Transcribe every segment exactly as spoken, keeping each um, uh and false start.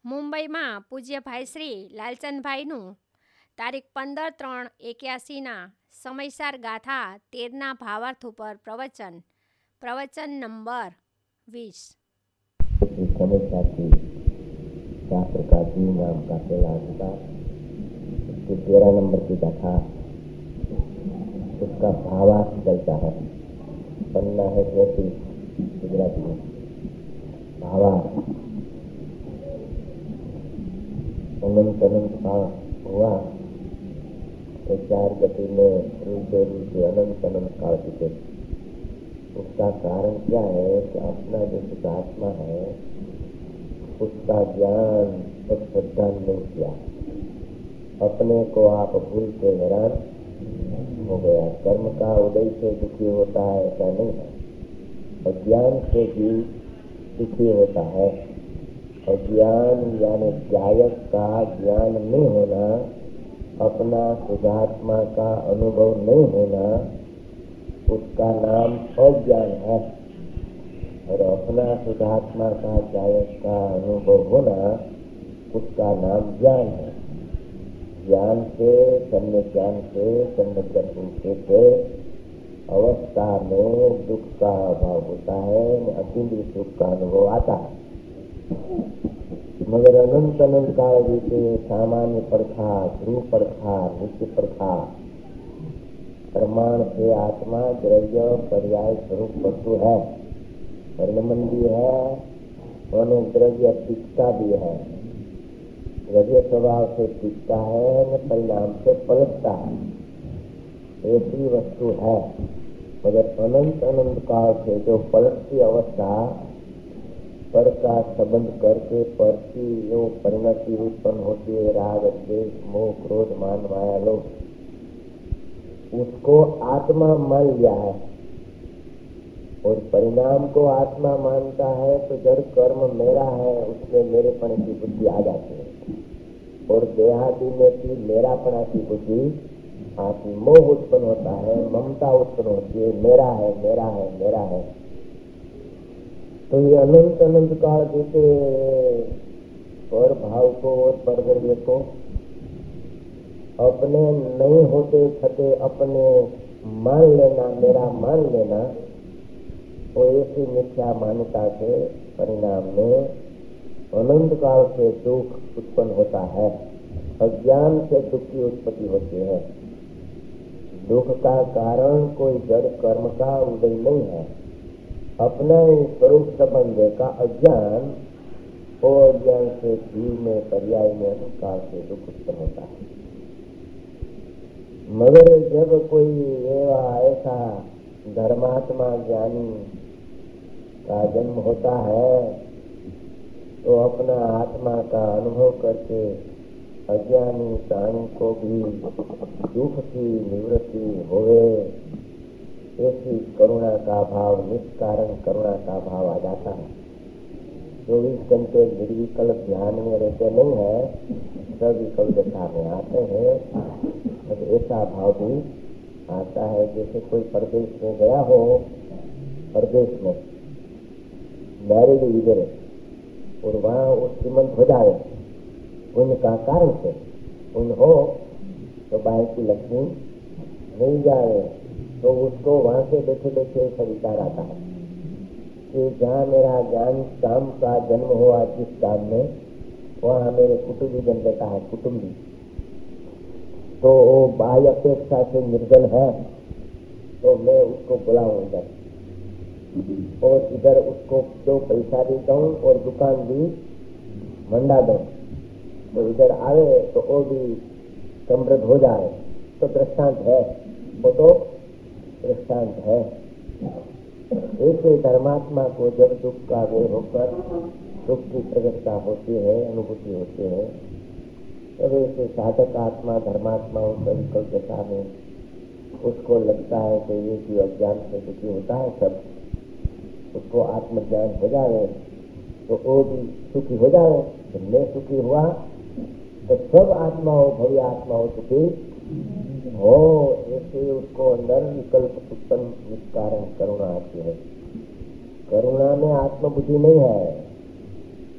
મુંબઈમાં પૂજ્યભાઈ શ્રી લાલચંદભાઈનું તારીખ પંદર ત્રણ એક્યાસીના સમયસાર ગાથા તેરના ભાવાર્થ ઉપર પ્રવચન પ્રવચન નંબર વીસ। शास्त्र का जी नाम का कैलाश का उसके तेरह नंबर की कथा, उसका भावार्थ चलता है। पन्ना है जैसी गुजराती में भावार्थ अनंत अनंत का हुआ तो चार गति में रूपे रूपे अनंत अनंत काल चुके। उसका कारण क्या है कि अपना जो शुद्धात्मा है उसका ज्ञान और श्रद्धा नहीं किया, अपने को आप भूल के हैरान हो गया। कर्म का उदय से दुखी होता है ऐसा नहीं है, अज्ञान से भी दुखी होता है। अज्ञान यानी गायक का ज्ञान नहीं होना, अपना शुद्धात्मा का अनुभव नहीं होना, उसका नाम अज्ञान है। और अपना शुद्धात्मा का गायक का अनुभव होना उसका नाम ज्ञान है। ज्ञान से सम्य ज्ञान से सम्यक रूप से अवस्था में दुख का अभाव होता है, अतीन्द्रिय सुख का अनुभव आता है। मगर अनंत अनंत काल जैसे सामान्य प्रथा, ध्रुव प्रथा, नित्य प्रथा, प्रमाण से आत्मा द्रव्य पर्याय स्वरूप वस्तु है, परिणमंदी है, द्रव्य टिकता भी है। द्रव्य स्वभाव से टिकता है न परिणाम से पलटता है, ऐसी वस्तु है। मगर अनंत अनंत काल से जो पलटती अवस्था पर का संबंध करके पर की जो परिणति उत्पन्न होती है, राग द्वेष मोह क्रोध मान माया लोभ, उसको आत्मा मान लिया है और परिणाम को आत्मा मानता है तो जड़ कर्म मेरा है, उसमें मेरेपन की बुद्धि आ जाती है और देहादि में भी मेरापना की बुद्धि आती, मोह उत्पन्न होता है, ममता उत्पन्न होती है, मेरा है मेरा है मेरा है। तो ये अनंत अनंत काल जैसे और भाव को और परद्रव्य को अपने नहीं होते छते अपने मान लेना, मेरा मान लेना, वो ऐसी मिथ्या मान्यता के परिणाम में अनंत काल से दुख उत्पन्न होता है। अज्ञान से दुख की उत्पत्ति होती है। दुख का कारण कोई जड़ कर्म का उदय नहीं है, अपना ही स्वरूप संबंध का अज्ञान, वो अज्ञान से जीव में पर्याय में अनंत काल से दुख उत्पन्न होता है। मगर जब कोई एवा ऐसा धर्मात्मा ज्ञानी का जन्म होता है तो अपना आत्मा का अनुभव करके अज्ञानी प्राणी को भी दुख की निवृत्ति होवे, ऐसी करुणा का भाव, निष्कारण करुणा का भाव आ जाता है। चौबीस घंटे निर्विकल्प ध्यान में रहते नहीं है, सविकल दशा में आते हैं। अब ऐसा भाव भी आता है जैसे कोई प्रदेश में गया हो, प्रदेश में मैरिज इधर और वहाँ वो श्रीमंत हो जाए, उनका कारण से उन हो तो बाहर की लक्ष्मी नहीं जाए तो उसको वहाँ से बैठे बैठे ऐसा विचार आता है कि जहाँ मेरा ज्ञान काम का जन्म हुआ जिस काम में, वहाँ मेरे कुटुंबी जन बैठा है, कुटुंबी, तो वो बाह्य अपेक्षा से निर्जन है तो मैं उसको बुलाऊं इधर और इधर उसको दो पैसा भी दूं और दुकान भी मंडा दूं, तो इधर आवे तो वो भी समृद्ध हो जाए, तो दृष्टांत है, वो तो दृष्टांत है। ऐसे धर्मात्मा को जब दुख का वे होकर दुख की प्रगटता होती है, अनुभूति होती है, तब ऐसे साधक आत्मा धर्मात्माओं परिकल दशा में उसको लगता है कि ये जो अज्ञान से दुखी होता है सब, उसको आत्मज्ञान हो जाए तो वो भी सुखी हो जाए। तो मैं सुखी हुआ तो सब आत्माओं भव्य आत्माओं सुखी हो, ऐसे उसको अंदर विकल्प उत्पन्न निष्कारण करुणा आती है। करुणा में आत्मबुद्धि नहीं है,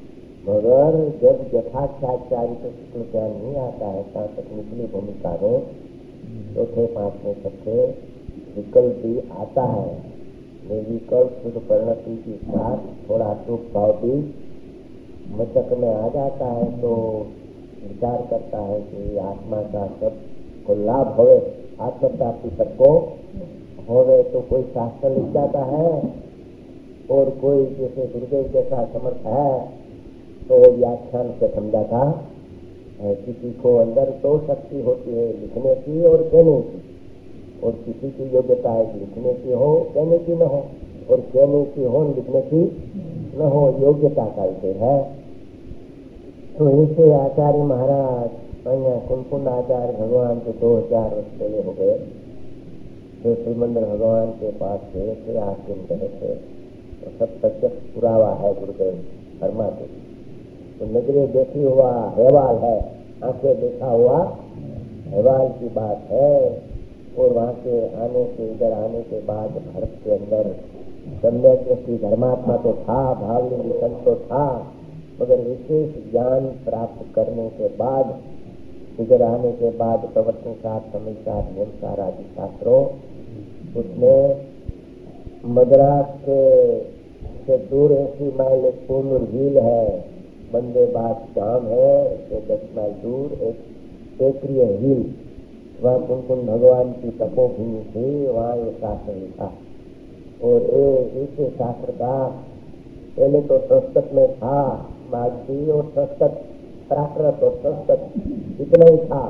मगर जब यथाचार्य को शुक्ल ज्ञान नहीं आता है तहाँ तक निचली भूमिका में चौथे पांचवें छठे विकल्प भी आता है। निर्विकल्प शुद्ध परिणति के साथ थोड़ा सुख भाव भी मचक में आ जाता है तो विचार करता है कि आत्मा का सब को लाभ होवे, आत्म प्राप्ति सबको होवे। तो कोई शास्त्र लिख जाता है और कोई जैसे गुरुदेव जैसा समर्थ है तो व्याख्यान से समझाता है। किसी को अंदर दो शक्ति होती है, लिखने की और कहने की, और किसी की योग्यता है लिखने की हो कहने की न हो, और कहने की हो लिखने की न हो, योग्यता का विषय है। तो ऐसे आचार्य महाराज कुंकुंड आचार्य भगवान के दो हजार वर्ष पहले हो गए, जो श्रीमंदिर भगवान के पास गए थे, आश्रम गए थे, तो सब प्रत्यक्ष पुरावा है गुरुदेव शर्मा के। तो नजरे देखी हुआ हैवाल है, आंखें देखा हुआ हैवाल की बात है। और वहाँ से आने के इधर आने के बाद भारत के अंदर सम्यक की धर्मात्मा तो था, भावलिंग संत तो था, मगर विशेष ज्ञान प्राप्त करने के बाद इधर आने के बाद प्रवर्तन साथ समझदार नियमसार आदि शास्त्रों, उसमें मद्रास के से दूर ऐसी माइल एक पूर्ण झील है, बंदे बात गांव है, तो दस माइल दूर एक टेकरी हिल, वहाँ कुंकुंड भगवान की तपोभूमि थी, वहाँ ये शास्त्र लिखा। और ये इस शास्त्र का पहले तो संस्कृत में था, मागधी और संस्कृत प्राकृत और संस्कृत इतना ही था,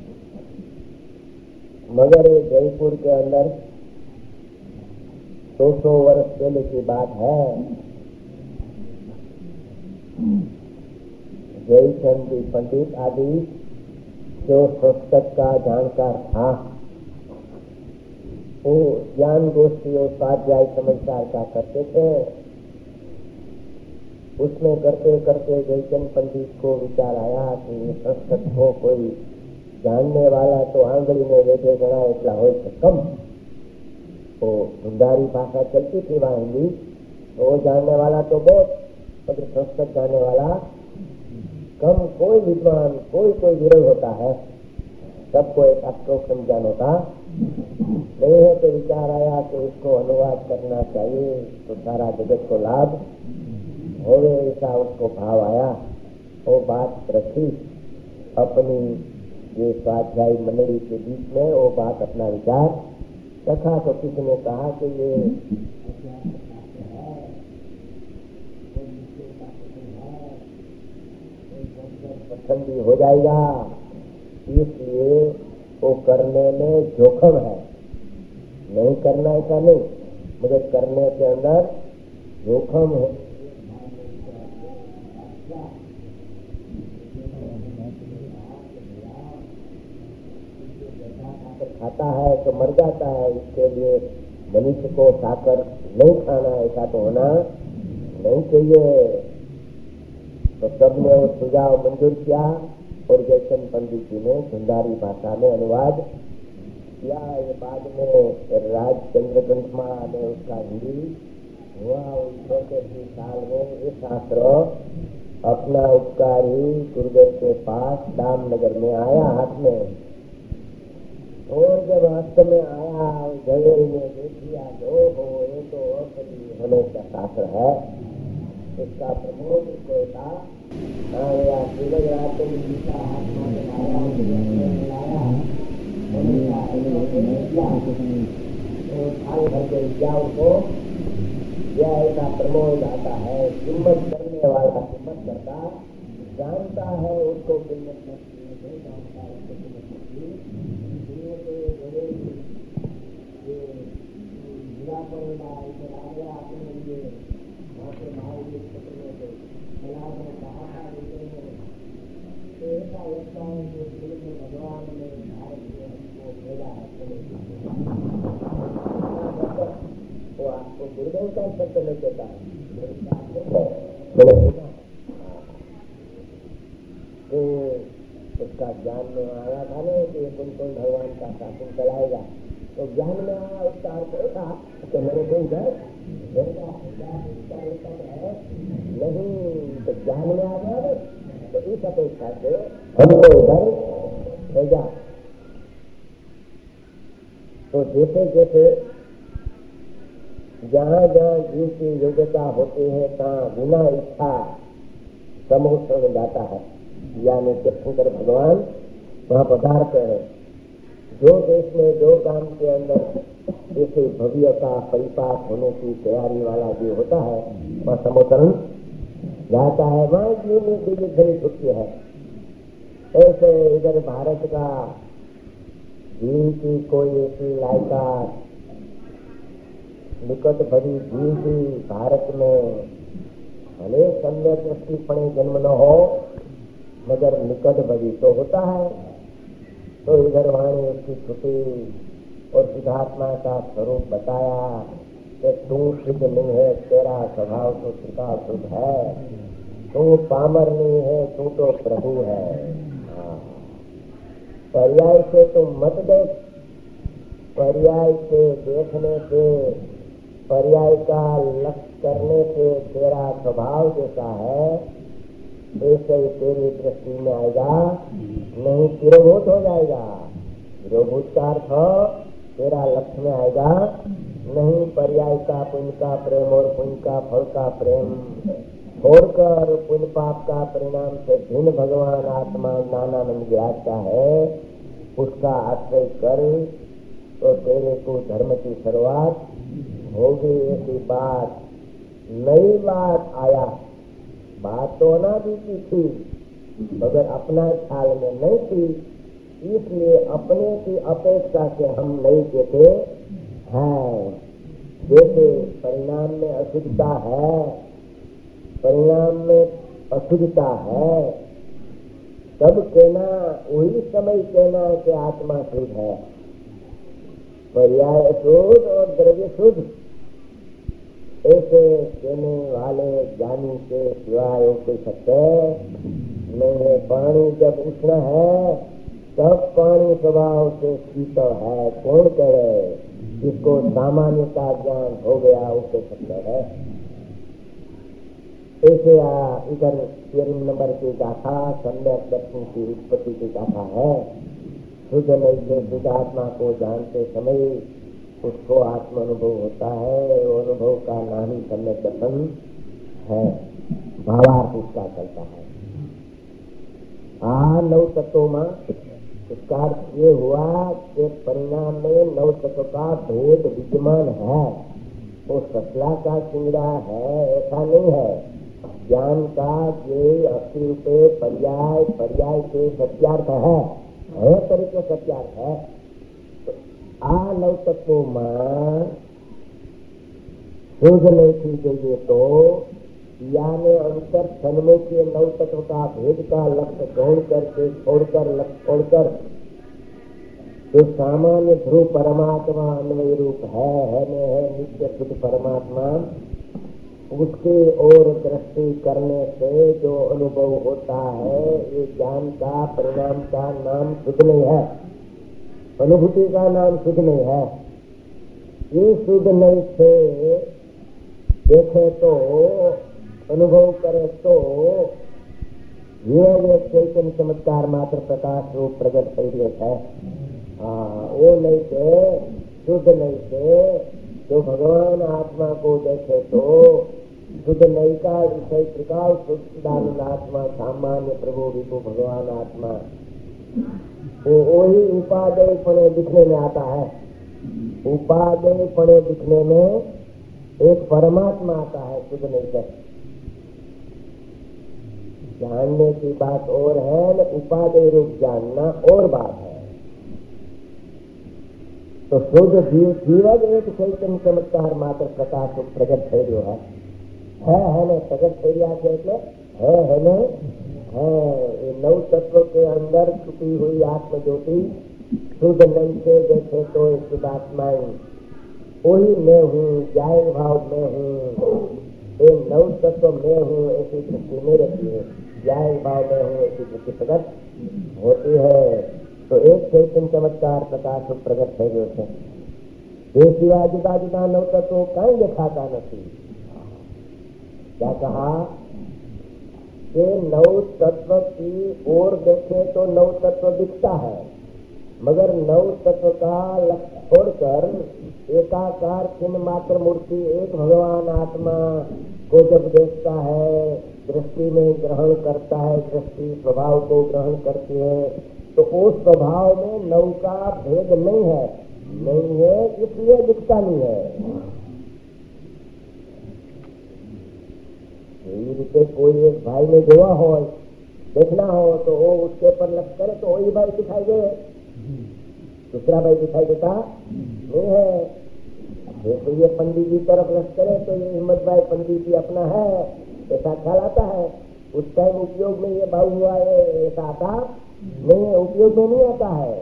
मगर ये जयपुर के अंदर दो सौ वर्ष पहले की बात है। जयचंद पंडित आदि जो संस्कृत का जानकार था, वो ज्ञान गोष्ठी और स्वाध्याय समझदार का करते थे। उसमें करते करते जयचंद पंडित को विचार आया कि संस्कृत को कोई जानने वाला तो आंगली में बैठे गणा इतना हो कम। तो धुंधारी भाषा चलती थी वहाँ हिंदी, तो वो जानने वाला तो बहुत, मगर संस्कृत जानने वाला कम। कोई विद्वान कोई कोई विरल होता है, सबको एक अष्टोक्षम ज्ञान होता नहीं है। तो विचार आया कि इसको अनुवाद करना चाहिए तो सारा जगत को लाभ होवे, ऐसा उसको भाव आया। वो बात रखी अपनी ये स्वाध्यायी मंडली के बीच में, वो बात अपना विचार रखा। तो किसी ने कहा कि ये पसंद हो जाएगा, इसलिए वो करने में जोखम है। नहीं करना ऐसा नहीं, मगर करने के अंदर जोखम है। खाता है तो मर जाता है, इसके लिए मनुष्य को साकर नहीं खाना, ऐसा तो होना नहीं चाहिए। तो सबने वो सुझाव मंजूर किया और जयचंद पंडित जी ने धुंधारी भाषा में अनुवाद किया। ये बाद में राजचंद्र ग्रंथमा ने उसका हिंदी हुआ। छोटे ही साल में ये शास्त्र अपना उपकारी गुरुदेव के पास दामनगर में आया हाथ में। और जब हस्त में आया, झवेरी में देख लिया जो हो ये तो असली होने का शास्त्र है, इसका प्रमोद कोई था आया सूरज रात में जीता हाथ में लाया लाया तो थाल भर के जाओ को यह ऐसा प्रमोद आता है। किम्मत करने वाला किम्मत करता, जानता है उसको किम्मत नहीं जानता है उसको किम्मत नहीं। भगवान ने भारत में हमको भेजा है, वो आपको गुरुदेव का सत्य नहीं देता है। तो उसका ज्ञान में आया था ना कि कुंकुंड भगवान का शासन चलाएगा, तो ज्ञान में आया उसका अर्थ था कि मेरे कोई घर है नहीं तो ज्ञान में आ गया ना, तो इस अपेक्षा से हमको इधर भेजा। तो जैसे जैसे जहाँ जहाँ जीव की योग्यता होती है तहाँ बिना इच्छा समोत्सव जाता है, यानी तीर्थंकर भगवान वहाँ पधारते हैं। जो देश में जो काम के अंदर जैसे भव्य का परिपाक होने की तैयारी वाला जो होता है वह समोत्तरण जाता है, वहाँ जीव में दिव्य धनी छुट्टी है। ऐसे इधर भारत का जीव की कोई ऐसी लायकात निकट भरी जीव की भारत में भले सम्य दृष्टिपणे जन्म न हो मगर निकट भरी तो होता है। तो इधर वाणी उसकी छुट्टी और सिद्धात्मा का स्वरूप बताया कि तू सिद्ध नहीं है, तेरा स्वभाव तो त्रिकाल शुद्ध है, तू पामर नहीं है, तू तो प्रभु है। पर्याय से तुम मत देख, पर्याय से देखने से, पर्याय का लक्ष्य करने से तेरा स्वभाव जैसा है ऐसे ही तेरी दृष्टि में आएगा, नहीं तिरोभूत हो जाएगा। तिरोभूत का अर्थ तेरा लक्ष्य में आएगा, नहीं पर्याय का पुण्य का प्रेम और पुण्य का फल का प्रेम छोड़कर पुण्य पाप का परिणाम से भिन्न भगवान आत्मा ज्ञानानंद व्याख्या है, उसका आश्रय कर तो तेरे को धर्म की शुरुआत होगी। ऐसी बात नई बात आया, बात तो अनादि की थी मगर अपना ख्याल में नहीं थी, इसलिए अपने की अपेक्षा से हम नहीं देते हैं। जैसे परिणाम में अशुद्धता है, परिणाम में अशुद्धता है, तब कहना वही समय कहना कि आत्मा शुद्ध है। पर्याय शुद्ध और द्रव्य शुद्ध ऐसे कहने वाले ज्ञानी के सिवाय कोई सत्य नहीं है। पानी जब उष्ण है तब पानी स्वभाव से शीतल है, कौन करे? जिसको सामान्यता ज्ञान हो गया उसे सत्य है। ऐसे इधर तेरह नंबर की गाथा सम्यक दर्शन की उत्पत्ति की गाथा है। शुद्ध नहीं से शुद्ध आत्मा को जानते समय उसको आत्म अनुभव होता है, वो अनुभव का नाम ही सम्यक दर्शन है। भावार्थ उसका चलता है। आ नौ तत्वों में इसका अर्थ ये हुआ कि परिणाम में नौ तत्व का भेद विद्यमान है। वो सतला का सिंगड़ा है ऐसा नहीं है। ज्ञान का ये अस्सी रुपये पर्याय पर्याय के सत्यार्थ है, है तरीके सत्यार्थ है। तो आ नौ तत्वों में शुद्ध नहीं थी चाहिए तो यानी अंतर सन्मय के नौ तत्व का भेद का लक्ष्य छोड़ करके छोड़कर लक्ष्य छोड़कर जो सामान्य ध्रुव परमात्मा अन्वय रूप है है में है नित्य शुद्ध परमात्मा, उसके ओर दृष्टि करने से जो अनुभव होता है ये ज्ञान का परिणाम का नाम शुद्ध नहीं है, अनुभूति का नाम शुद्ध नहीं है। ये शुद्ध नहीं से देखे तो अनुभव करे तो ये चैतन्य चमत्कार मात्र प्रकाश रूप प्रगट शरीर है। हाँ, वो नहीं से शुद्ध नहीं से जो भगवान आत्मा को देखे तो शुद्ध नहीं का विषय त्रिकाल शुद्धानंद आत्मा सामान्य प्रभु विभु भगवान आत्मा वो वही उपादेय पणे दिखने में आता है। उपादेय पणे दिखने में एक परमात्मा आता है, शुद्ध नहीं से। जानने की बात और है न उपादेय रूप जानना और बात है। तो शुद्ध जीव जीवन एक चैतन्य चमत्कार मात्र प्रकाश प्रगट थैर्यो है है है न प्रगट थैर्या के એટલે है है न है। ये नौ तत्व के अंदर छुपी हुई आत्म ज्योति शुद्ध नहीं से देखे तो शुद्ध आत्माएं वही मैं हूँ, जाय भाव में हूँ, ये नौ तत्व में हूँ ऐसी दृष्टि में रहती है, जाय भाव में हूँ ऐसी दृष्टि प्रकट होती है। तो एक चैतन्य चमत्कार प्रकाश प्रगट થઈ ગયો છે। એ સિવાય જુદા જુદા નવ તત્વો કઈ દેખાતા નથી। क्या कहा कि नव तत्व की ओर देखे तो नव तत्व दिखता है, मगर नव तत्व का लक्ष्य छोड़कर एकाकार चिन्ह मात्र मूर्ति एक भगवान आत्मा को जब देखता है, दृष्टि में ग्रहण करता है, दृष्टि स्वभाव को ग्रहण करती है, तो उस स्वभाव में नव का भेद नहीं है, नहीं है इसलिए दिखता नहीं है। यही रीते कोई एक भाई में जोआ हो, देखना हो तो वो उसके पर लक्ष्य करे तो वही भाई दिखाई दे, दूसरा भाई दिखाई देता नहीं है। तो ये पंडित जी तरफ लक्ष्य करे तो ये हिम्मत भाई पंडित जी अपना है, ऐसा ख्याल आता है। उस टाइम उपयोग में ये भाव हुआ है ऐसा आता नहीं है, उपयोग में नहीं आता है।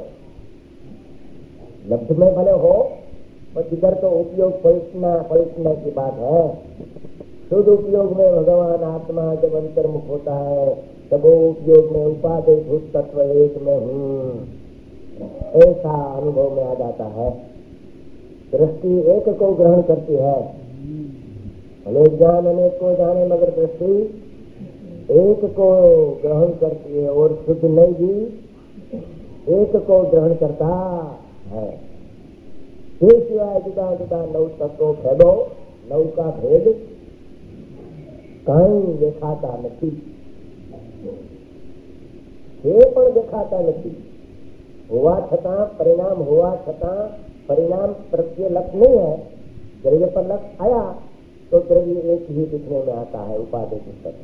लब्ध में भले हो पर इधर तो उपयोग पलटना पलटने की बात है। शुद्ध उपयोग में भगवान आत्मा जब अंतर्मुख होता है तब वो उपयोग में उपादेय भूत तत्व एक में हूँ ऐसा अनुभव में आ जाता है। दृष्टि एक को ग्रहण करती है, भले ज्ञान अनेक को जाने मगर दृष्टि एक को ग्रहण करती है और शुद्ध नहीं भी एक को ग्रहण करता है। फिर सिवाय जुदा जुदा नव तत्व भेदो नव का भेद कहीं देखाता नहीं, ये पण देखाता नहीं। हुआ छता परिणाम हुआ छता परिणाम प्रत्यय लक्ष्य नहीं है। द्रव्य पर लक्ष्य आया तो द्रव्य एक ही दिखने में आता है उपादेय तत्व,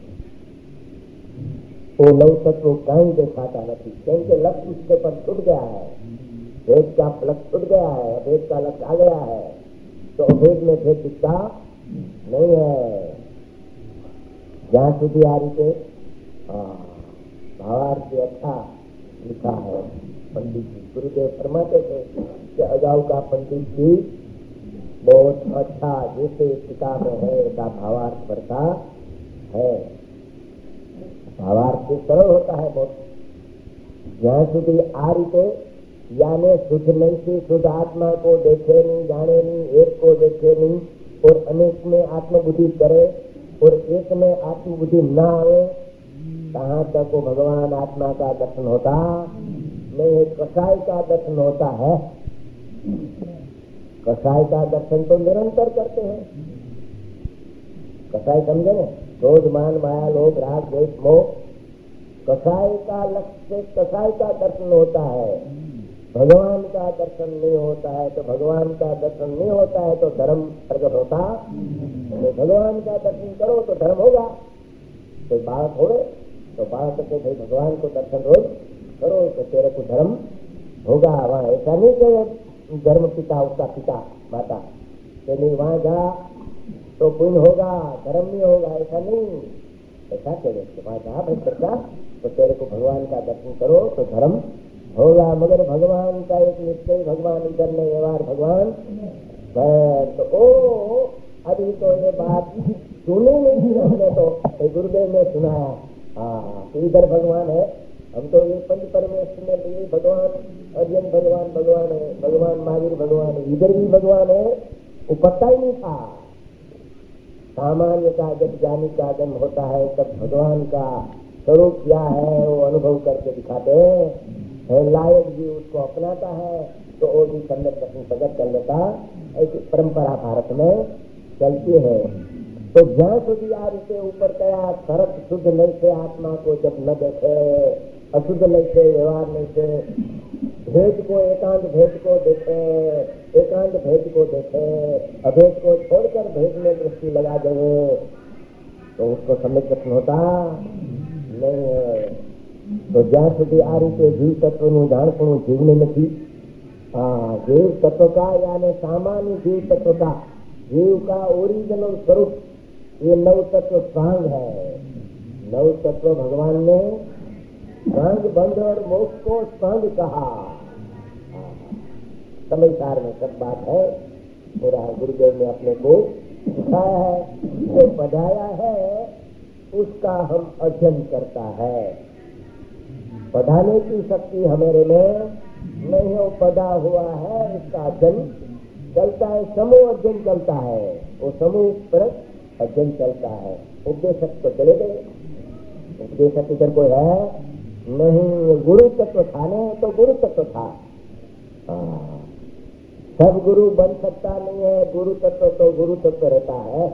वो नव तत्व कहीं देखाता नहीं क्योंकि लक्ष्य उसके पर छूट गया है, भेद का लक्ष्य छूट गया है, अभेद का लक्ष्य आ गया है, तो अभेद में भेद दिखता नहीं है। जहाँ સુધી आ रही थे भावार्थ से अच्छा लिखा है पंडित जी। गुरुदेव फरमाते थे कि अगाऊ का पंडित जी बहुत अच्छा जैसे किताब में है ऐसा भावार्थ करता है। भावार्थ से सरल होता है बहुत। जहाँ સુધી आ रही थे यानी शुद्ध नहीं से शुद्ध आत्मा को देखे नहीं जाने नहीं, एक को देखे नहीं और अनेक में आत्मबुद्धि करे और एक में आत्मबुद्धि न आवे, कहाँ तक वो भगवान आत्मा का दर्शन होता नहीं। कसाई का दर्शन होता है, कसाई का दर्शन तो निरंतर करते हैं। कसाई समझे ना, क्रोध मान माया लोभ राग द्वेष मोह, कसाई का लक्ष्य कसाई का दर्शन होता है, भगवान का दर्शन नहीं होता है। तो भगवान का दर्शन नहीं होता है तो धर्म प्रकट होता तो भगवान का दर्शन करो तो धर्म होगा। कोई बालक हो तो बालक के भाई भगवान को दर्शन रोज करो तो तेरे को धर्म होगा। वहाँ ऐसा नहीं कि धर्म पिता उसका पिता माता कि नहीं वहाँ जा तो पुण्य होगा धर्म नहीं होगा, ऐसा नहीं। ऐसा कहे वहाँ जा भाई बच्चा तो तेरे को भगवान का दर्शन करो तो धर्म होगा। मगर भगवान का एक निश्चय भगवान इधर में व्यवहार भगवान तो ओ अभी तो ये बात सुनी नहीं थी हमने, तो गुरुदेव ने सुनाया हाँ तो इधर भगवान है। हम तो ये पंच परमेश्वर में तो ये भगवान अर्जन भगवान भगवान है, भगवान महावीर भगवान है, इधर भी भगवान है, वो पता ही नहीं था। सामान्य का जब ज्ञानी का जन्म होता है तब भगवान का स्वरूप क्या है वो अनुभव करके दिखाते हैं। लायक भी उसको अपनाता है तो वो भी सम्यक दर्शन प्रकट कर लेता। ऐसी परंपरा भारत में चलती है। तो जहाँ સુધી आ રીતે ऊपर कया सरत शुद्ध नहीं से आत्मा को जब न देखे, अशुद्ध नहीं से व्यवहार नहीं से, भेद को एकांत भेद को देखे, एकांत भेद को देखे, अभेद को छोड़कर भेद में दृष्टि लगा दे तो उसको सम्यक दर्शन होता नहीं है। तो જ્યાં સુધી આ રીતે જીવ તત્વનું જાણપણું જીવને નથી, हाँ जीव तत्व का यानी सामान्य जीव तत्व का, जीव का ओरिजिनल स्वरूप ये नव तत्व स्वांग है। नव तत्व भगवान ने स्वांग बंध और मोक्ष को स्वांग कहा। समय सार में सब बात है, पूरा गुरुदेव ने अपने को सिखाया है, जो पढ़ाया है उसका हम अध्ययन करता है। पढ़ाने की शक्ति हमारे में नहीं हो, पढ़ा हुआ है इसका अध्ययन चलता है, समूह अध्ययन चलता है, वो समूह पर अध्ययन चलता है। उपदेशक तो चले गए, उपदेशक टीचर कोई है नहीं, गुरु तत्व था ने तो गुरु तत्व था। हाँ, सब गुरु बन सकता नहीं है, गुरु तत्व तो गुरु तत्व रहता है।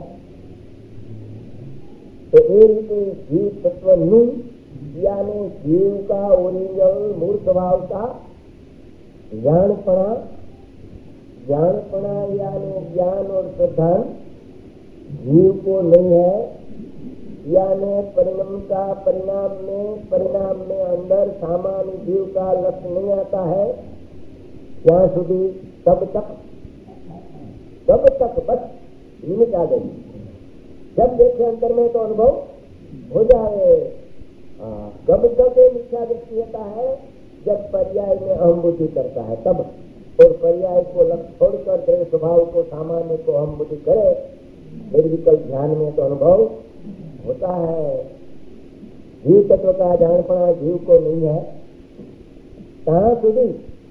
तो એ રીતે જીવ તત્વનું यानी जीव का ओरिजिनल मूल स्वभाव का ज्ञानपणा, ज्ञानपणा यानी ज्ञान और श्रद्धा जीव को नहीं है, यानी परिणाम का परिणाम में परिणाम में अंदर सामान्य जीव का लक्ष्य नहीं आता है यहाँ સુધી तब तक तब तक बस लिमिट आ गई। जब देखे अंतर में तो अनुभव हो जाए। कब कब मिथ्या दृष्टि होता है जब पर्याय में अहम बुद्धि करता है तब, और पर्याय को लक्ष्य छोड़कर तेरे स्वभाव को सामान्य को अहम बुद्धि करे निर्विकल्प ध्यान में तो अनुभव होता है। जीव तत्व का जाणपणा जीव को नहीं है कहाँ સુધી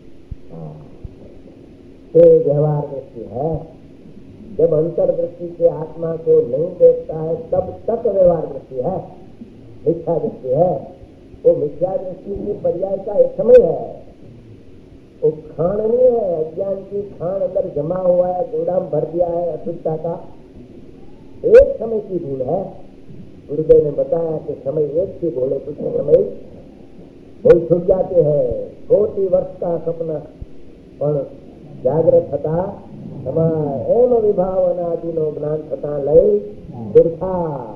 ते व्यवहार दृष्टि है। जब अंतर्दृष्टि से आत्मा को नहीं देखता है तब तक व्यवहार दृष्टि है, मिथ्या दृष्टि है। वो मिथ्या दृष्टि की पर्याय का एक समय है, वो खान नहीं है, अज्ञान की खान अंदर जमा हुआ है, गोदाम भर दिया है अशुद्धता का, एक समय की भूल है। गुरुदेव ने बताया कि समय एक की बोले कुछ समय भूल छूट जाते हैं। कोटि वर्ष का सपना पर जागृत था एम विभावनादिनो ज्ञान थता लय दुर्था।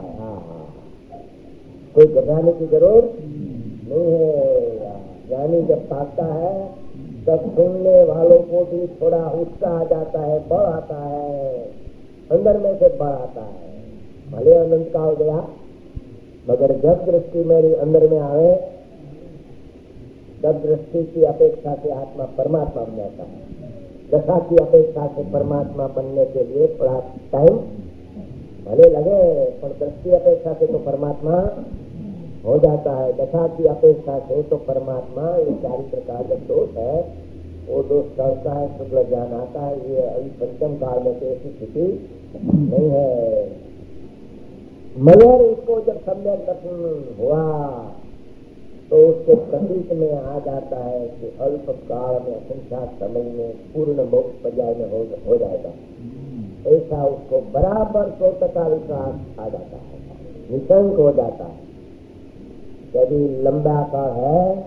कोई घबराने की जरूरत नहीं है। ज्ञानी जब पाता है तब सुनने वालों को भी थोड़ा उत्साह आ जाता है, बल आता है, अंदर में से बल आता है। भले अनंत काल गया मगर जब दृष्टि मेरी अंदर में आवे तब दृष्टि की अपेक्षा से आत्मा परमात्मा बन जाता है। दशा की अपेक्षा से परमात्मा बनने के लिए थोड़ा टाइम भले लगे पर दृष्टि अपेक्षा से तो परमात्मा हो जाता है। दशा की अपेक्षा से तो परमात्मा, ये चारित्र का जब दोष है वो दोष चढ़ता है, शुक्ल ज्ञान आता है। ये अभी पंचम काल में तो ऐसी स्थिति नहीं है। मगर उसको जब सम्यक दर्शन हुआ तो उसके प्रतीक में आ जाता है कि अल्प काल में असंख्यात समय में पूर्ण मोक्ष पर्याय में हो, हो जाएगा। ऐसा उसको बराबर सौ टका विश्वास आ जाता है, निशंक हो जाता है। यदि लंबा काल है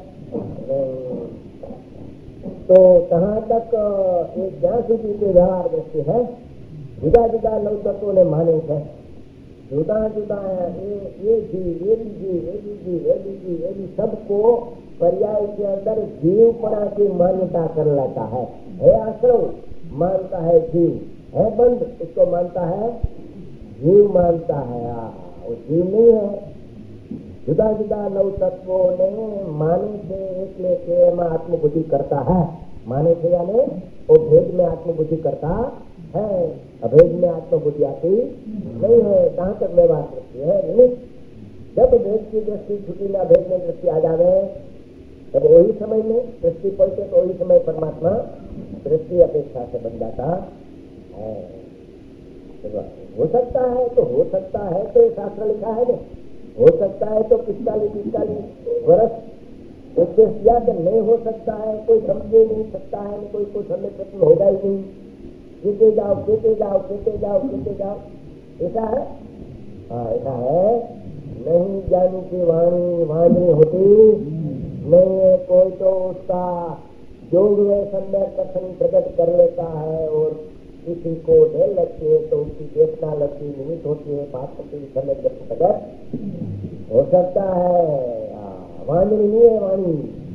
तो कहाँ तक एक जहाँ સુધી के व्यवहार दृष्टि है जुदा जुदा नौ तत्वों ने माने है, जुदा जुदा ये ये जीव ये भी जीव ये भी जीव ये भी जीव ये भी सबको पर्याय के अंदर जीवपणा की मान्यता कर लेता है। है आश्रव मानता है जीव, है बंद उसको मानता है जीव मानता है। वो जीव नहीं है। जुदा जुदा नौ तत्वों ने माने से एक लेके में आत्मबुद्धि करता है। माने से यानी वो भेद में आत्मबुद्धि करता है, अभेद में आत्मबुद्धि आती नहीं है। कहाँ तक व्यवहार दृष्टि है निमित्त। जब भेद की दृष्टि छुट्टी ना भेद में दृष्टि आ जावे तब वही समय में दृष्टि पड़ते तो वही समय परमात्मा दृष्टि अपेक्षा से बन जाता है। हो सकता है तो हो सकता है तो ये शास्त्र लिखा है ना, हो सकता है तो पिस्तालीस पिस्तालीस वर्ष उपदेश दिया कि नहीं हो सकता है, कोई समझे नहीं सकता है, कोई कोई समय प्रश्न होगा ही नहीं। कहते जाओ कहते जाओ कहते जाओ कहते जाओ ऐसा है। हाँ ऐसा है। नहीं जानी की वाणी वाणी होती नहीं है। कोई तो उसका योग में सम्यक कथन प्रकट कर लेता है और किसी को ढेर लगती है तो उसकी देखना लगती निमित्त होती है, बात होती समय प्रकट हो सकता है। वाणी नहीं है वाणी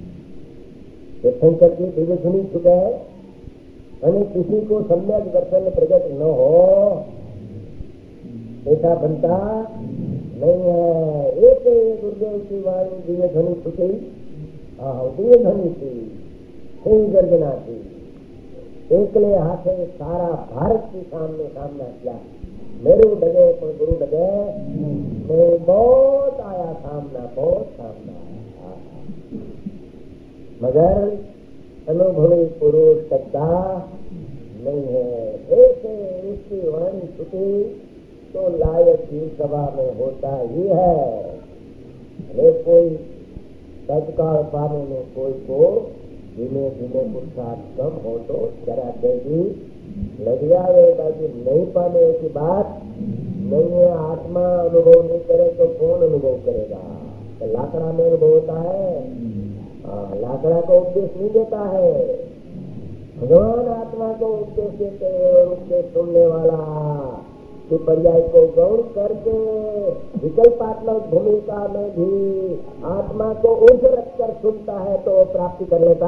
शंकर की दिव्य सुनी चुके है। यानी किसी को सम्यक दर्शन प्रकट न हो ऐसा बनता नहीं है। एक गुरुदेव की वाणी दिव्य ध्वनि छुटी, हाँ दिव्य ध्वनि थी, सही गर्जना थी, एकले हाथे सारा भारत की सामने सामना किया। मेरू डगे पर गुरु डगे नहीं, बहुत आया सामना, बहुत सामना आया। मगर अनुभवी पुरुष सकता नहीं है। ऐसे इसकी वाणी छुटी तो लायक की सभा में होता ही है। भले कोई तत्काल पाने में कोई को धीमे धीमे पुरुषार्थ कम हो तो जरा देगी लग जाए, बाकी नहीं पाने की बात नहीं है। आत्मा अनुभव नहीं करे तो कौन अनुभव करेगा? तो लाकड़ा में अनुभव होता है, हाँ, लाकड़ा को उपदेश नहीं देता है, भगवान आत्मा को उपदेश देते हैं। उपदेश सुनने वाला कि पर्याय को गौण करके विकल्पात्मक भूमिका में भी आत्मा को ऊर्ज रखकर सुनता है तो प्राप्ति कर लेता।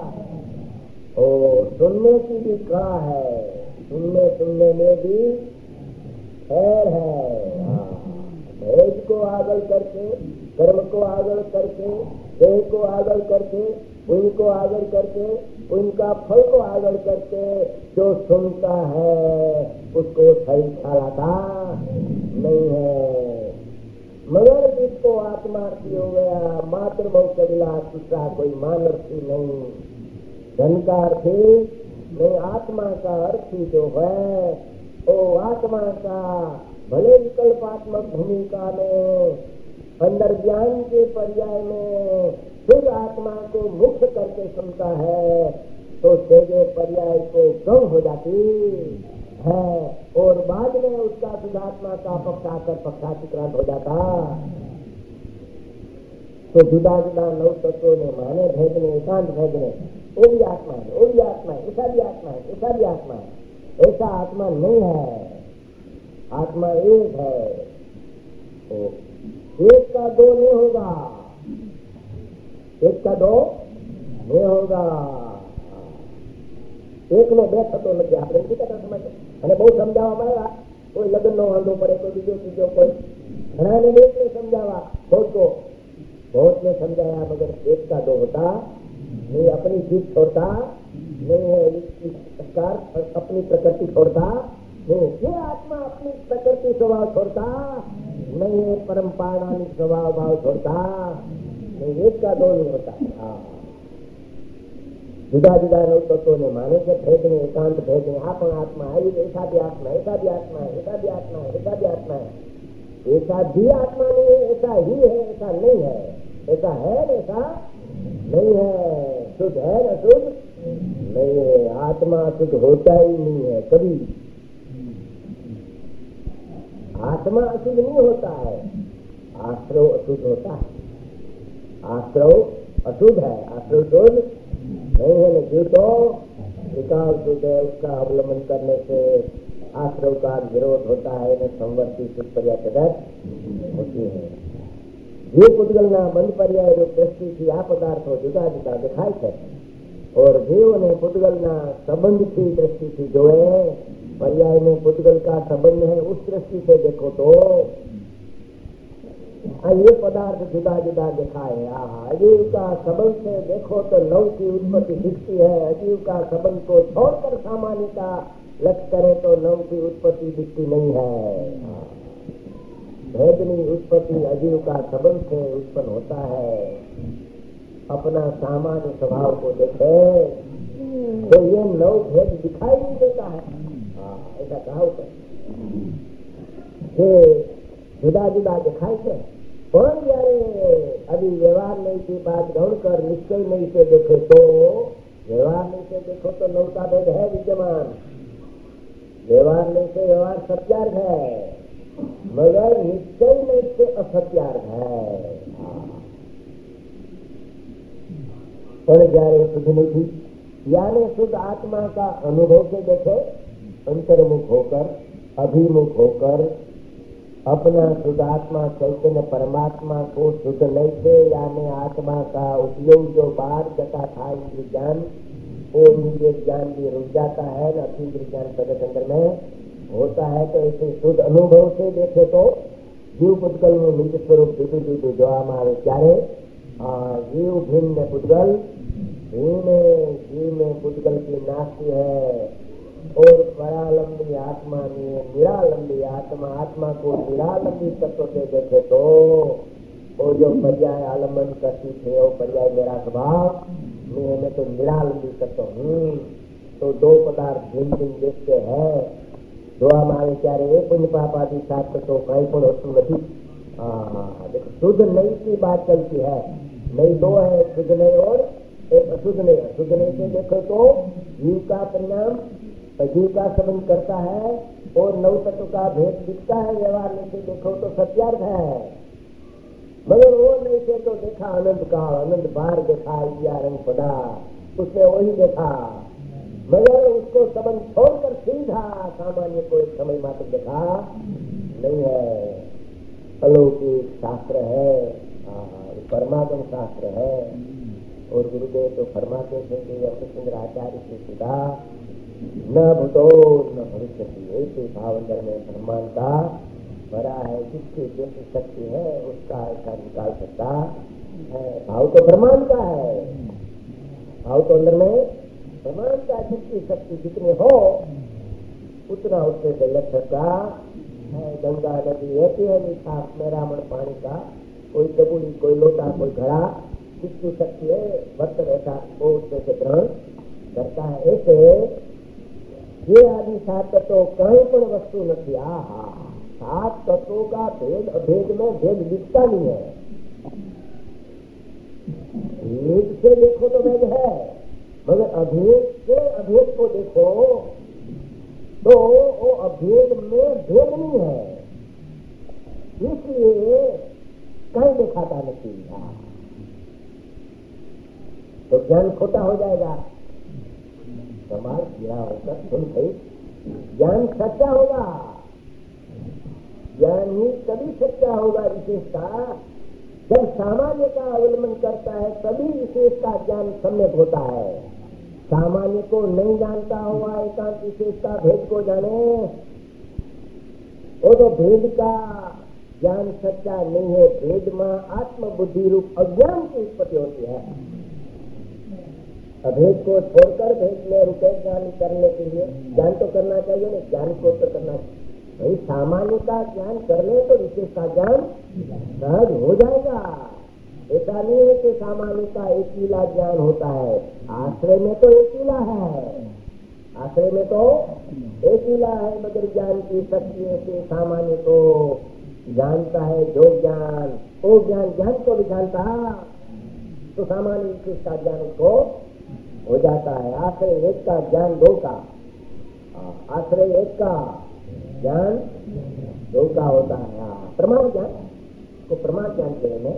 और सुनने की भी कला है, सुनने सुनने में भी खैर है। भेद को आगल करके, कर्म को आगल करके, देह को आगल करके, उनको आगल करके, उनका फल को आगल करके जो सुनता है उसको सही ख्यालाता नहीं है। मगर जिसको आत्मार्थी हो गया, मात्र बहुत कबिला दूसरा कोई मानर्थी नहीं, धन का अर्थी नहीं, आत्मा का अर्थी जो है वो आत्मा का भले विकल्पात्मक भूमिका में अंदर ज्ञान के पर्याय में शुद्ध आत्मा को मुक्त करके सुनता है तो तेजे पर्याय को गम हो जाती है और बाद में उसका शुद्धात्मा का पक्षाकर पक्षातिक्रांत हो जाता। तो जुदा जुदा नौ तत्वों ने माने भेदने, एकांत भेदने, वो भी आत्मा है, वो भी आत्मा है, ऐसा भी आत्मा है, ऐसा भी आत्मा है, ऐसा आत्मा नहीं है। आत्मा एक है, तो एक का दो नहीं होगा, एक का दो नहीं होगा। एक में બે થતો નથી, આપણે નથી કહેતા સમજ અને બહુ સમજાવવા મળ્યા કોઈ લગ્ન નો વાંધો પડે કોઈ બીજો ત્રીજો કોઈ ઘણાને એક ને સમજાવવા बहुत को बहुत ने समझाया मगर एक का दो होता नहीं, अपनी जीत छोड़ता नहीं है, अपनी प्रकृति छोड़ता नहीं, ये आत्मा अपनी प्रकृति स्वभाव छोड़ता नहीं है, परम पारमाणिक स्वभाव भाव छोड़ता नहीं, एक का दो नहीं होता। हाँ, जुदा जुदा नौ तत्वों ने माने से भेदने, एकांत भेदने, आप आत्मा है, ऐसा भी आत्मा है, ऐसा भी आत्मा है, ऐसा भी आत्मा है, ऐसा भी आत्मा है, ऐसा भी आत्मा नहीं है, ऐसा ही है, ऐसा नहीं है, ऐसा है ऐसा नहीं है, शुद्ध है न शुद्ध नहीं है। आत्मा शुद्ध होता ही नहीं है कभी, आत्मा अशुद्ध नहीं होता है, आश्रव अशुद्ध होता है, आश्रव अशुद्ध है, आश्रव शुद्ध नहीं है। न जीव तो विकास शुद्ध है, उसका अवलंबन करने से आश्रव का विरोध होता है, न संवर्ती शुद्ध पर्याय होती है। जीव पुद्गलना બંધ પર્યાય રૂપ દ્રષ્ટિથી આ પદાર્થો જુદા જુદા દેખાય છે और जीव ने पुद्गलना संबंध की दृष्टि से जोए, पर्याय में पुद्गल का संबंध है उस दृष्टि से देखो तो ये पदार्थ जुदा जुदा दिखाए। अजीव का संबंध से देखो तो लव की उत्पत्ति दिखती है, अजीव का संबंध को छोड़कर सामान्य का लक्ष्य करे तो लव की उत्पत्ति दिखती नहीं है। भेदनी उत्पत्ति अजीव का संबंध से उत्पन्न होता है। अपना सामान्य स्वभाव को देखे तो ये नव भेद दिखाई नहीं देता है। हाँ, ऐसा कहा जुदा जुदा दिखाई है, पर यारे अभी व्यवहार नहीं की बात गौण कर निश्चय नहीं से देखे तो व्यवहार नहीं से देखो तो नव का भेद है विद्यमान, व्यवहार नहीं से व्यवहार सत्यार्थ है, मगर निश्चय नहीं से असत्यार्थ है। पर जारे शुद्ध नहीं यानी शुद्ध आत्मा का अनुभव से देखे, अंतर्मुख होकर अभिमुख होकर अपना शुद्ध आत्मा चैतन्य परमात्मा को शुद्ध नहीं से यानी आत्मा का उपयोग जो बाहर जता था इंद्रिय ज्ञान, वो इंद्रिय ज्ञान भी रुक जाता है, अतीन्द्रिय ज्ञान प्रगट अंदर में होता है। तो ऐसे शुद्ध अनुभव से देखे तो जीव पुद्गल में निज स्वरूप जुदू जुदू જોવામાં આવે ત્યારે जीव भिन्न पुद्गल भिन्न जीव में पुद्गल की नास्ती है और परालंबी आत्मा में निरालंबी आत्मा, आत्मा को निरालंबी तत्व से देखे तो वो जो पर्याय आलम्बन करती थे वो पर्याय मेरा स्वभाव में मैं तो निरालंबी तत्व हूँ। तो दो पदार्थ भिन्न भिन्न देखते हैं, જોવામાં આવે ત્યારે એ પુણ્ય પાપ આદિ સાત તો કઈ પણ હોતું નથી, हाँ देखो, शुद्ध नई की बात चलती है। नई दो है, एक शुद्ध नई और एक अशुद्ध नई। अशुद्ध नई से देखो तो जीव का परिणाम जीव का संबंध करता है और नव तत्व का भेद दिखता है। व्यवहार में से देखो तो सत्यार्थ है, मगर वो नहीं से तो देखा अनंत काल, अनंत बार देखा या रंग पड़ा, उसने वही देखा, मगर उसको संबंध छोड़कर सीधा सामान्य को एक समय मात्र देखा नहीं है। अलौकिक शास्त्र है, परमागम शास्त्र है। और गुरुदेव तो फरमाते थे कि अमृतचंद्र आचार्य से सीधा न भूतो न भविष्य, ऐसे भाव अंदर में ब्रह्मांड का भरा है। जिसकी जैसी शक्ति है उसका ऐसा निकाल सकता है। भाव तो ब्रह्मांड का है, भाव तो अंदर में ब्रह्मांड का, जिसकी शक्ति जितनी हो उतना उससे गलत सकता है। गंगा नदी रहती है मीठा मेरामण पानी का, कोई डबुली, कोई लोटा, कोई घड़ा, जिसकी शक्ति है बर्तन ऐसा वो उसमें से ग्रहण करता है। ऐसे ये आदि सात तत्व कहीं पर वस्तु नहीं। आ हा सात तत्वों का भेद अभेद में भेद दिखता नहीं है। भेद से देखो तो भेद है, मगर अभेद से अभेद को देखो तो वो अभेद में भेद नहीं है, इसलिए कहीं दिखाता नहीं। तो ज्ञान खोटा हो जाएगा। समाज गिरा होकर सुन गई, ज्ञान सच्चा होगा। ज्ञान ही तभी सच्चा होगा विशेषता जब सामान्य का अवलंबन करता है, तभी विशेष का ज्ञान सम्यक होता है। सामान्य को नहीं जानता हुआ एकांत विशेष का भेद को जाने, वो तो भेद का ज्ञान सच्चा नहीं है। भेद में आत्म बुद्धि रूप अज्ञान की उत्पत्ति होती है। अभेद को छोड़कर भेद में रुपये ज्ञान करने के लिए ज्ञान तो करना चाहिए ना, ज्ञान को तो करना चाहिए। भाई सामान्य का ज्ञान कर ले तो विशेष का ज्ञान सहज हो जाएगा। ऐसा नहीं है कि सामान्य का एकीला ज्ञान होता है। आश्रय में तो एकीला है, आश्रय में तो एकीला है, मगर ज्ञान की शक्ति से सामान्य को जानता है। जो ज्ञान वो ज्ञान ज्ञान को भी जानता तो सामान्य विशेष का ज्ञान उसको हो जाता है। आश्रय एक का ज्ञान दो का, आश्रय एक का ज्ञान दो का होता है। प्रमाण ज्ञान को प्रमाण ज्ञान के में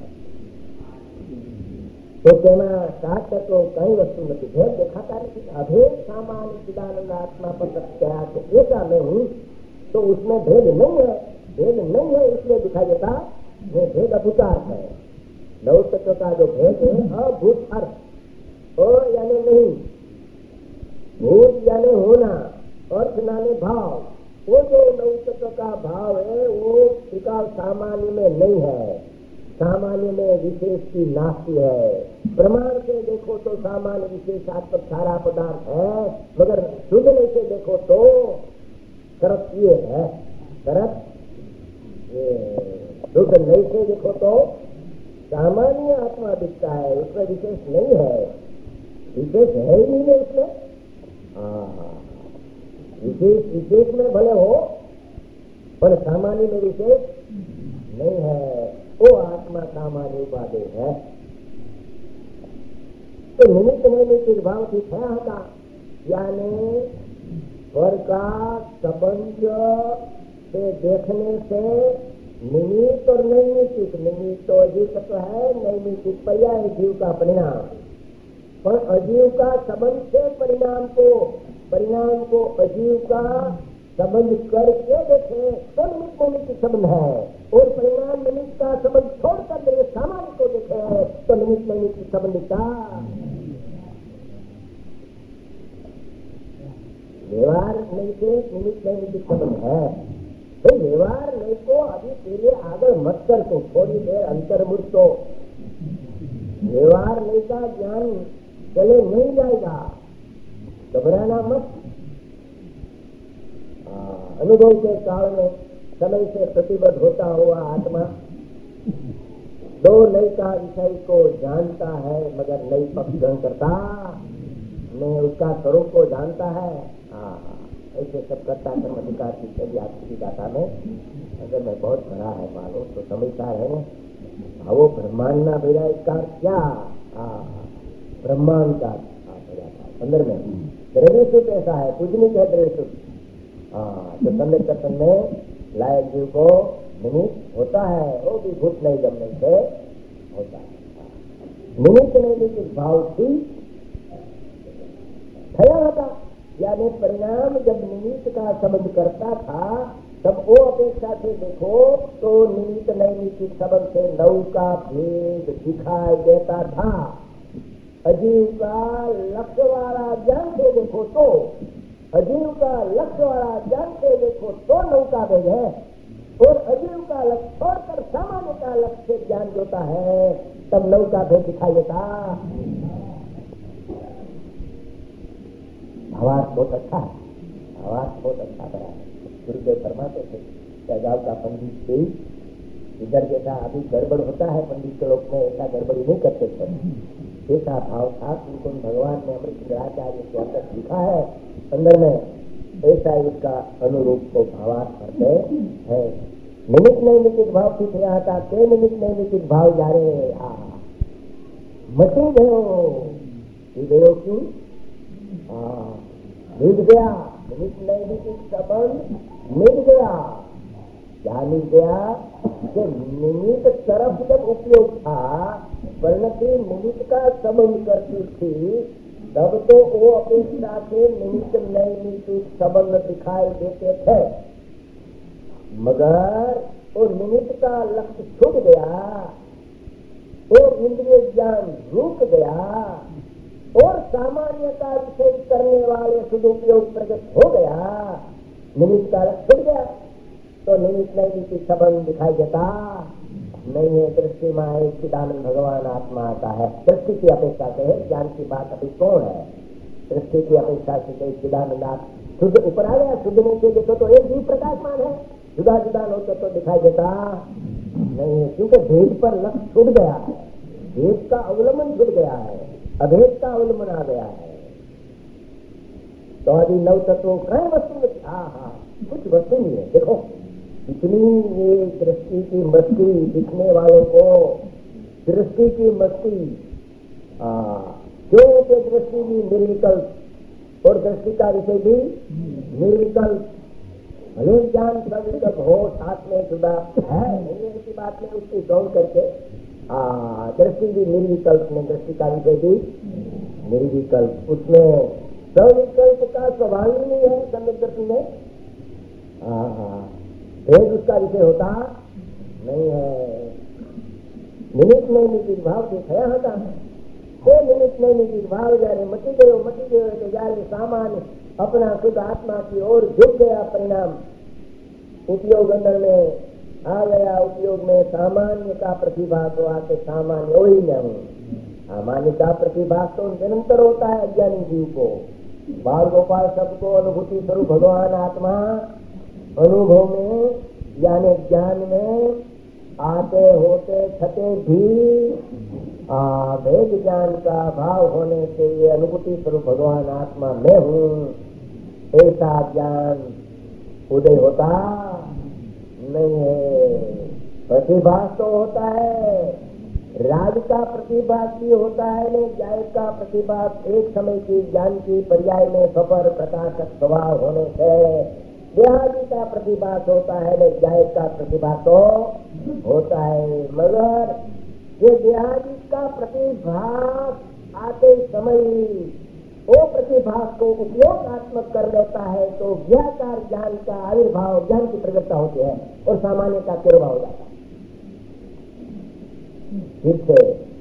तो कहना सात तो कई वस्तु में भेद दिखाता नहीं। अभेद सामान्य चिदानंद आत्मा पर क्या तो ऐसा मैं हूँ, तो उसमें भेद नहीं है। भेद नहीं है इसलिए दिखाई देता ये भेद अभूतार्थ है। नौ तत्व का जो भेद है अभूत अर्थ, ओ यानी नहीं, भूत यानी होना, अर्थ यानी भाव। वो जो नौ तत्व का भाव है वो त्रिकाल सामान्य में नहीं है। सामान्य में विशेष की नास्ती है। प्रमाण से देखो तो सामान्य विशेषात्मक सारा पदार्थ है, मगर शुद्ध नहीं से देखो तो शरत ये है, शरत शुद्ध नहीं से देखो तो सामान्य आत्मा दिखता है, उसमें विशेष नहीं है। विशेष है ही नहीं है उसमें। विशेष विशेष में भले हो पर सामान्य में विशेष नहीं है। वो आत्मा सामान्य उपाधि है। तो निमित्त नैमित्तिक भाव ठीक है होता, यानी स्वर का संबंध से देखने से निमित्त और नैमित्तिक, निमित्त तो अजीव तत्व है, नैमित्तिक पर्याय जीव का परिणाम। पर अजीव का संबंध से परिणाम को परिणाम को अजीव का संबंध करके देखे तो निमित्त नैमित्तिक संबंध है, और परिणाम निमित्त का संबंध छोड़कर देखे सामान्य को देखे तो निमित्त नैमित्तिक संबंध का व्यवहार नहीं से निमित्त नैमित्तिक संबंध है। तो व्यवहार नहीं को अभी तेरे आगे मत कर, तो थोड़ी देर अंतर्मुख तो व्यवहार नहीं का ज्ञान चले नहीं जाएगा, घबराना मत। अनुभव के काल में समय से प्रतिबद्ध होता हुआ आत्मा दो नई का विषय को जानता है, मगर नई पक्ष ग्रहण करता नहीं, उसका स्वरूप को जानता है। ऐसे सब करता कर्म अधिकार की चली आपकी गाथा में अगर मैं बहुत भरा है मालूम तो समझता है ना वो ब्रह्मांड ना भेजा इसका क्या ब्रह्मांड का भेजा था अंदर में द्रव्यसुत ऐसा है पूजनिक है द्रव्यसुत। हाँ तो सम्यक कथन में लायक जीव को निमित्त होता है वो भी भूत नहीं जमने से होता है। निमित्त नहीं लेकिन भाव थी थया था यानी परिणाम जब निमित्त का संबंध करता था तब वो अपेक्षा से देखो तो निमित्त नैमित्तिक संबंध से नौका भेद दिखाई देता था। अजीव का लक्ष्य वाला ज्ञान से देखो तो अजीव का लक्ष्य वाला ज्ञान से देखो तो नौका भेद है और अजीव का लक्ष्य छोड़कर सामान्य का लक्ष्य ज्ञान होता है तब नौका भेद दिखाई देता। आवाज बहुत अच्छा है आवाज बहुत अच्छा करा है गुरुदेव फरमाते थे गाँव का पंडित भी इधर जैसा अभी गड़बड़ होता है पंडित के लोग में ऐसा गड़बड़ी नहीं करते थे ऐसा भाव था उनको भगवान ने अमृत शंकराचार्य के अंदर लिखा है अंदर में ऐसा उसका अनुरूप को भावार्थ करते है। निमित्त नैमित्तिक भाव की थे आता ते निमित्त नैमित्तिक भाव जा रहे आ मटी गयो गयो क्यों मिट गया निमित्त नैमित्तिक संबंध मिट गया क्या मिट गया कि निमित्त तरफ जब उपयोग था परिणति निमित्त का संबंध करती थी तब तो वो अपेक्षा से निमित्त नैमित्तिक संबंध दिखाई देते थे मगर वो निमित्त का लक्ष्य छूट गया और इंद्रिय ज्ञान रुक गया और सामान्य का विषय करने वाले सदुपयोग प्रकट हो गया निमित्त का लक्ष्य छूट गया तो निमित्त नैमित्तिक संबंध दिखाई देता नहीं है। दृष्टि में एक चिदानंद भगवान आत्मा आता है दृष्टि की अपेक्षा से है ज्ञान की बात अभी कौन है दृष्टि की अपेक्षा से चिदानंद शुद्ध ऊपर आ गया शुद्ध नीचे देखो तो एक भी प्रकाशमान है जुदा जुदा हो तो, तो दिखाई देता नहीं है क्योंकि भेद पर लक्ष्य छूट गया है भेद का अवलंबन छूट गया है अभेद का अवलंबन आ गया है। तो अभी नव तत्व कई वस्तु में हाँ हाँ कुछ वस्तु नहीं है देखो इतनी ये दृष्टि की मस्ती दिखने वालों को दृष्टि की मस्ती क्योंकि दृष्टि भी निर्विकल्प और दृष्टि का विषय भी निर्विकल्प भले ज्ञान सविकल्प हो साथ में जुदा है नहीं ऐसी बात में उसकी गौर करके दृष्टि भी निर्विकल्प में दृष्टि का विषय भी निर्विकल्प उसमें सविकल्प का स्वभाव ही नहीं है सम्यक दर्शन में भेद उसका विषय होता नहीं है। निमित्त नैमित्तिक भाव दिखाया होता है तो निमित्त नैमित्तिक भाव जाने मटी गयो मटी गयो तो जाने सामान्य अपना शुद्ध आत्मा की ओर झुक गया परिणाम उपयोग अंदर में आ गया उपयोग में सामान्य का प्रतिभाग हो आके सामान्य हो ही नहीं सामान्य का प्रतिभाग तो निरंतर होता है अज्ञानी जीव को बाल गोपाल सबको अनुभूति स्वरूप भगवान आत्मा अनुभव में यानी ज्ञान में आते होते छते भी वेद ज्ञान का भाव होने से ये अनुभूति स्वरूप भगवान आत्मा में हूँ ऐसा ज्ञान उदय होता नहीं है। प्रतिभास तो होता है राज का प्रतिभास भी होता है नहीं ज्ञान का प्रतिभास एक समय की ज्ञान की पर्याय में सफर प्रकाशक स्वभाव होने से देहादि का प्रतिभास होता है नहीं ज्ञान का प्रतिभास तो होता है मगर ये देहादि का प्रतिभास आते समय वो प्रतिभास को उपयोगात्मक कर लेता है तो व्याकार ज्ञान का आविर्भाव ज्ञान की प्रगटता होती है और सामान्य का तिरुभाव हो जाता है। इससे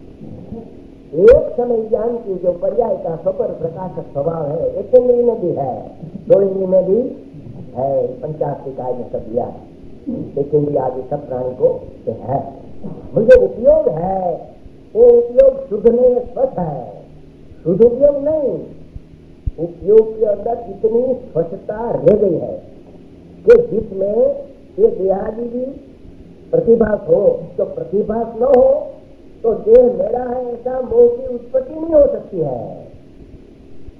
एक समय ज्ञान की जो पर्याय का सफर प्रकाशक स्वभाव है एक इंद्रिय में भी है दो इंद्रिय में भी है पंचाशी काय में सब दिया एक इंद्रिय आदि सब प्राणी को है मुझे उपयोग है वो उपयोग शुद्ध में स्वच्छ है शुद्ध उपयोग नहीं उपयोग के अंदर इतनी स्वच्छता रह गई है कि जिसमें ये देहादि भी प्रतिभास हो तो प्रतिभास न हो तो देह मेरा है ऐसा मोह की उत्पत्ति नहीं हो सकती है।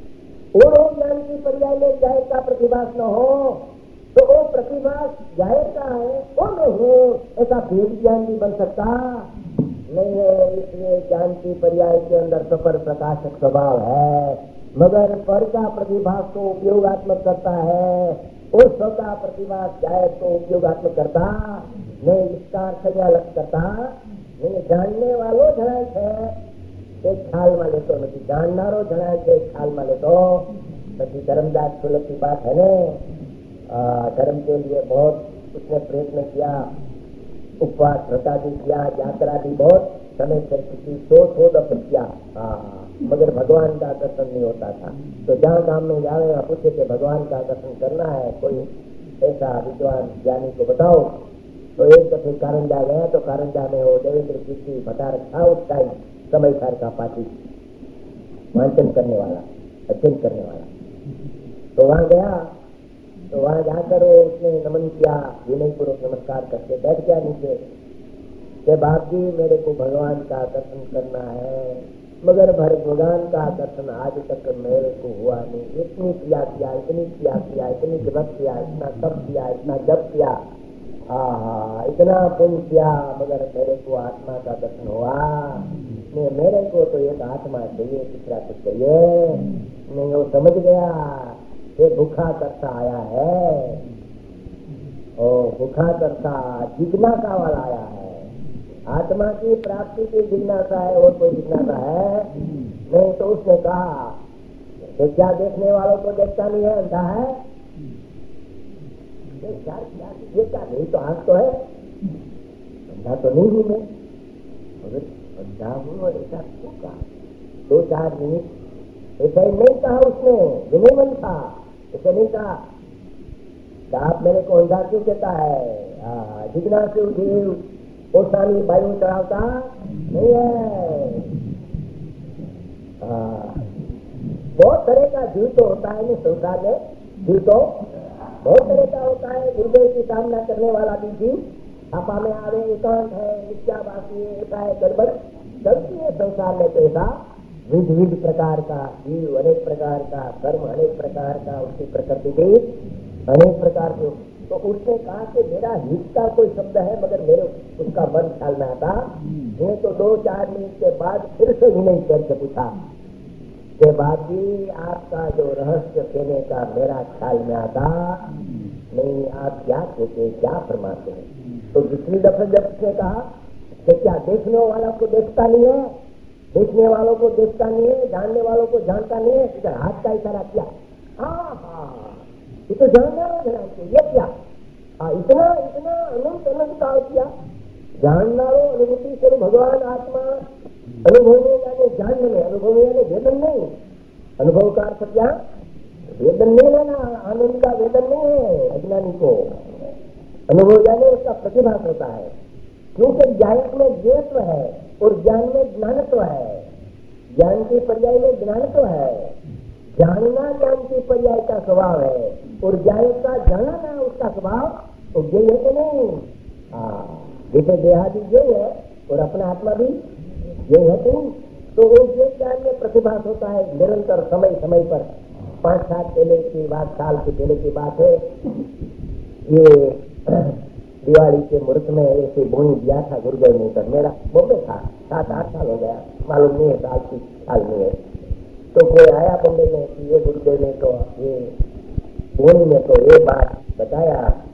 पूर्ण ज्ञान की पर्याय में जाहिर का प्रतिभास न हो तो वो प्रतिभास जाहिर का है वो मैं हूँ ऐसा भेद ज्ञान भी बन सकता नहीं है। इसलिए ज्ञान की पर्याय के अंदर सफर प्रकाशक स्वभाव है, मगर पर का प्रतिभास को उपयोगात्मक करता है और स्व का प्रतिभास जाहिर को उपयोगात्मक करता नहीं। इसका अर्थ अलग करता नहीं। जानने वालों जनाय है एक ख्याल में लेतो नहीं, जाननारो जनाय है एक ख्याल में लेतो नहीं। धर्मदास सुलभ की बात है ने, धर्म के लिए बहुत उसने प्रयत्न किया, उपवास व्रता भी किया, यात्रा भी बहुत समय से किसी सौ सौ दफे किया, मगर भगवान का दर्शन नहीं होता था। तो जहाँ गांव में जावे वहाँ पूछे कि भगवान का दर्शन करना है, कोई ऐसा विद्वान ज्ञानी को बताओ। तो एक दफे कारंजा गया तो कारंजा में वो देवेंद्र कीर्ति बता रखा उस टाइम समय सार का पाठी वांचन करने वाला, अध्ययन करने वाला। तो वहां गया तो वहां जाकर उसने नमन किया, विनय पूर्वक नमस्कार करके बैठ गया नीचे कि बाप जी मेरे को भगवान का दर्शन करना है, मगर भगवान का दर्शन आज तक मेरे को हुआ नहीं। इतनी क्रिया किया, इतनी क्रिया किया, इतनी जप किया, इतना तप किया, इतना जप किया, हाँ इतना पुण्य किया, मगर मेरे को आत्मा का दर्शन हुआ नहीं। मेरे को तो एक आत्मा चाहिए, दूसरा कुछ चाहिए नहीं। वो समझ गया ये भूखा करता आया है, ओ भूखा करता जिज्ञासा वाला आया है। आत्मा की प्राप्ति की जिज्ञासा है और कोई जिज्ञासा है नहीं। तो उसने कहा कि क्या देखने वालों को देखता नहीं है, अंधा है? ये क्या क्या ये क्या नहीं तो आंख तो है, अंधा तो नहीं हूं मैं, मगर अंधा हूं और ऐसा क्यों कहा? दो चार मिनट ऐसा ही नहीं कहा उसने, विनय मन था, ऐसा नहीं कहा आप मेरे को अंधा क्यों कहता है? जिज्ञासु जीव पोषानी वायु चढ़ाता नहीं है। बहुत तरह का जीव तो होता है संसार में, जीव तो बहुत तरह का होता है। गुरुदेव की कामना करने वाला भी जीव आपा में आवे, एकांत है, मिथ्याभासी है, ऐसा है, गड़बड़ चलती है संसार में। तो ऐसा विध विध प्रकार का जीव, अनेक प्रकार का कर्म, अनेक प्रकार का उसकी प्रकृति भी अनेक प्रकार के। तो उसने कहा कि मेरा हित का कोई शब्द है, मगर मेरे उसका मन ख्याल में आता नहीं। तो दो चार मिनट के बाद फिर से विनय करके पूछा कि बाकी आपका जो रहस्य कहने का मेरा ख्याल में आता नहीं, आप क्या कहते, क्या फरमाते हैं? तो दूसरी दफे जब उसने कहा कि क्या देखने वालों को देखता नहीं है, देखने वालों को देखता नहीं है, जानने वालों को जानता नहीं है, इधर हाथ का इशारा किया। हाँ हाँ ये तो जानना है, ये क्या हाँ इतना इतना अनंत अनंत काल किया। जाननारो अनुभूति से भगवान आत्मा अनुभव में यानी जानने में, अनुभव में यानी वेदन नहीं। अनुभव का अर्थ क्या? वेदन नहीं लेना, आनंद का वेदन नहीं है अज्ञानी को। अनुभव यानी उसका प्रतिभास होता है, क्योंकि ज्ञान में ज्ञेयत्व है और ज्ञान में ज्ञानत्व है। ज्ञान की पर्याय में ज्ञानत्व है, जानना ज्ञान की पर्याय का स्वभाव है और ज्ञान का जानना उसका स्वभाव तो यही है कि नहीं? जैसे देहादि यही है और अपना आत्मा भी यही है कि नहीं? तो वो ये ज्ञान में प्रतिभास होता है निरंतर, समय समय पर। पांच साल पहले की बात, साल के पहले की बात है, ये दिवाली के मुहूर्त में ऐसे बोनी दिया था गुरुदेव ने। कर मेरा बॉम्बे था, सात आठ साल हो गया, मालूम नहीं है साल की साल नहीं है। तो कोई आया बॉम्बे में कि ये गुरुदेव ने तो ये बोनी में तो ये बात बताया